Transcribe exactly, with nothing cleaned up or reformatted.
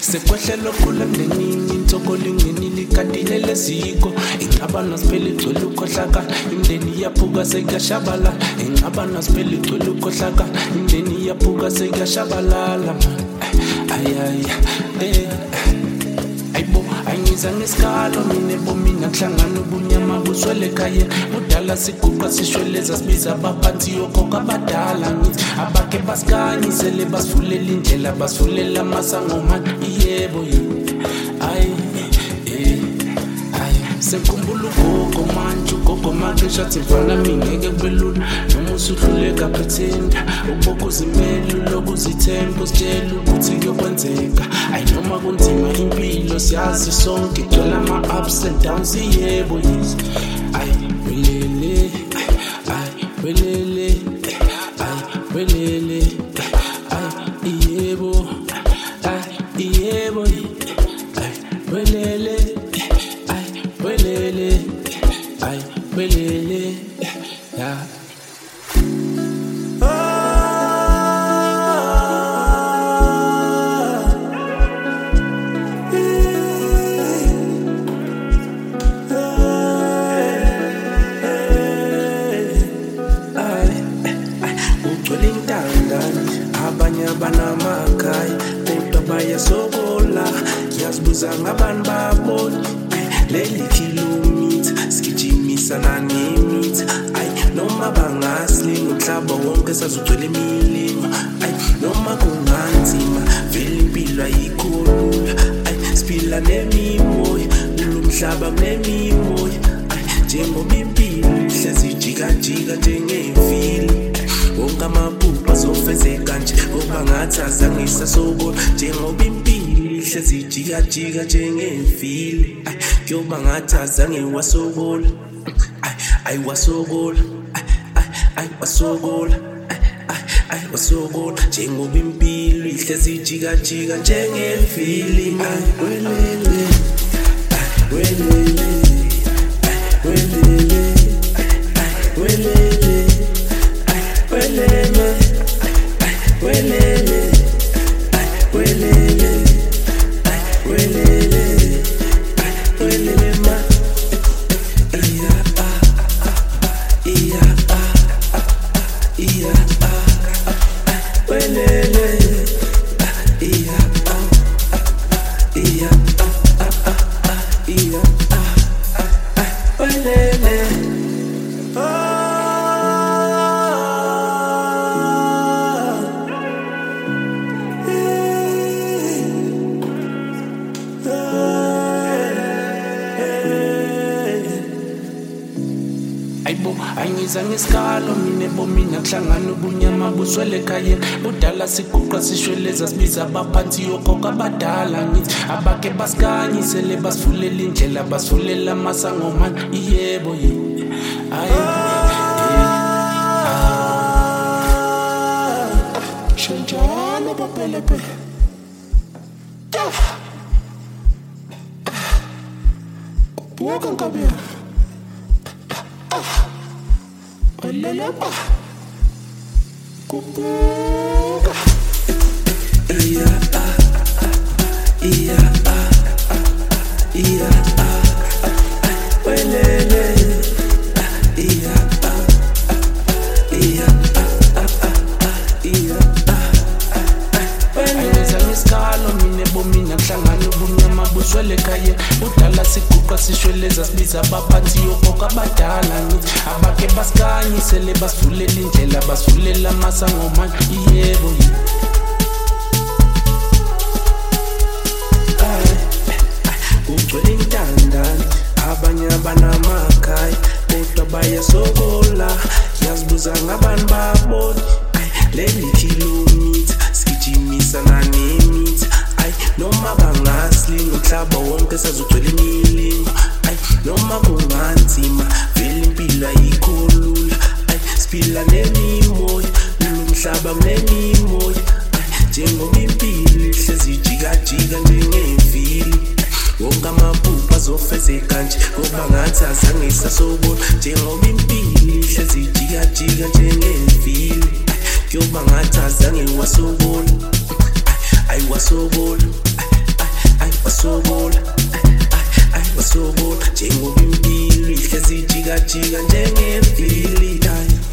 sekwehlelo khula mndenini intsokolingeni likadile leziko ingaba nasiphela igcwele ukhohlaka imndeni yaphuka sekuyashabalala ingaba nasiphela igcwele ukhohlaka imndeni yaphuka sekuyashabalala ayay eh ayibo angiza ngesikalo mina ebomina kuhlangana ubunyama buswele ekhaya udala siguqa sishweleza sibiza abaphansi yokhokho abadala ngithi abakhe basikanyisele basifulela indlela basifulela amasangomani yebo ayi sekhumbula ugogo manje ugogo manje athi mfana mingeke kube lula noma usuhluleka pretenda ubokuza imeli lokuzithemba usitshela ukuthi kuyokwenzeka ayi noma kunzima impilo siyazi sonke gcwele ama-ups and downs yebo yes ayi welele ayi welele ayi welele ayi yebo ayi yebo ayi welele welele ay welele ya ugcwele intandane abanye abanamakhaya kodwa bayasokola yazibuza ngabantu babona leli kilometer sigijimisana nemithi ay noma bangaslinga umhlaba wonke sazugcwele imilima ay noma kunganzima vele impilo ayikhulula ay siphila nemimoya kulomhlaba kunemimoya ay njengoba impilo ihlezi ijika jika njengevili wonke amaphupha azofezeka nje ngoba ngathi azange isasokola njengoba impilo ihlezi ijika jika njengevili kuyoba ngathi azange wasokola ay ay wasokola ay ay wasokola ay ay wasokola njengoba impilo ihlezi ijika jika njengevili ay welele ay welele ay welele ay welele ay welele ay welele ay welele ay welele welele ma iya ah iya ah iya ah welele iya ah iya ah iya ah welele ayibo angiza ngesikalo mina ebomina kuhlangana ubunyama buswele ekhaya udala siguqa sishweleza sibiza abaphansi yokhokho abadala ngithi abakhe basikanyisele basifulela indlela basifulela amasangomani yebo ayi shenjalo baphelepe buka ngabia welele ba kubuka iya ah iya ah iya ah welele iya ah iya ah iya welele ngesikalo mina ebomina kuhlangana ubunyama buswele ekhaya udala siguqa sishweleza sibiza abaphansi yokhokho abadala ngithi abakhe basikanyisele basifulela indlela basifulela amasangomani yebo ugcwele intandane abanye abanamakhaya kodwa bayasokola yazibuza ngabantu babona leli kilometer sigijimisana nemithi ay noma bangaslinga umhlaba wonke sazugcwele imilima ay noma kunganzima vele impilo ayikhulula ay siphila nemimoya umhlaba kunemimoya ay njengoba impilo ihlezi ijika jika njengevili wonke amaphupha azofezeka nje ngoba ngathi azange isasokola njengoba impilo ihlezi ijika jika njengevili kuyoba ngathi azange wasokola ay wasokola basobola ay basobola njengoba impilo ihlezi ijika jika njengemvili ay